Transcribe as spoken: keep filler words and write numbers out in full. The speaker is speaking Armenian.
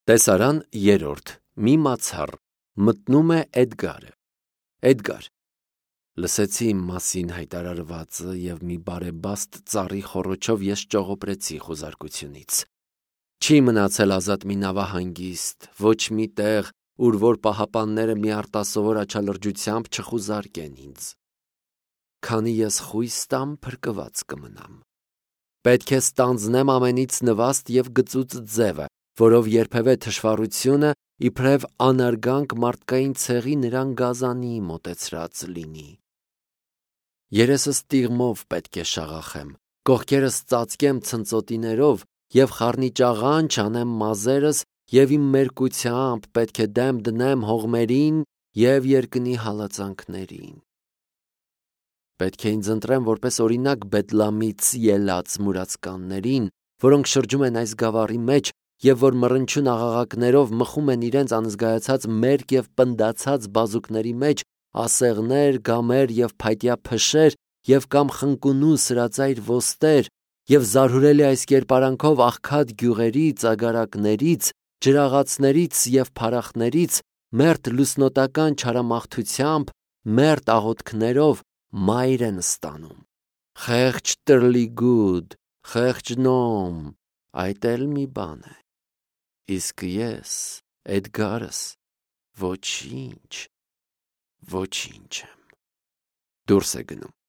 Տեսարան երրորդ. Մի մացառ մտնում է Էդգարը։ Էդգար. լսեցի իմ մասին հայտարարվածը և մի բարեբաստ ծառի խոռոչով ես ճողոպրեցի խուզարկությունից։ Չի մնացել ազատ մի նավահանգիստ, ոչ մի տեղ, ուր որ պահապանները մի արտասովոր աչալրջությամբ չխուզարկեն ինձ։ Քանի ես խույս տամ, փրկված կմնամ։ Պետք է ստանձնեմ ամենից նվաստ և գծուծ ձևը, որով երբևէ թշվառությունը իբրև անարգանք մարդկային ցեղի նրան գազանի մոտեցրած լինի։ Երեսս տիղմով պետք է շաղախեմ, կողքերս ծածկեմ ցնծոտիներով և խառնիճաղանչ անեմ մազերս և իմ մերկությամբ պետք է դեմ դնեմ հողմերին և երկնի հալածանքներին։ Պետք է ինձ ընտրեմ որպես օրինակ Բեդլամից ելած մուրացկաններին, որոնք շրջում են այս գավառի մեջ և որ մռնչյուն աղաղակներով մխում են իրենց անզգայացած մերկ և պնդացած բազուկների մեջ ասեղներ, գամեր և փայտյա փշեր և կամ խնկունու սրածայր ոստեր և զարհուրելի այս կերպարանքով աղքատ գյուղերից, ագարակներից, ջրաղացներից և փարախներից մերթ լուսնոտական չարամաղթությամբ, մերթ աղոթքներով մայր են ստանում։ Խեղճ Տրլիգուդ, խեղճ Նոմ, այդ էլ մի բան է։ Իսկ ես, Էդգարս, ոչինչ, ոչինչ եմ։ Դուրս է գնում։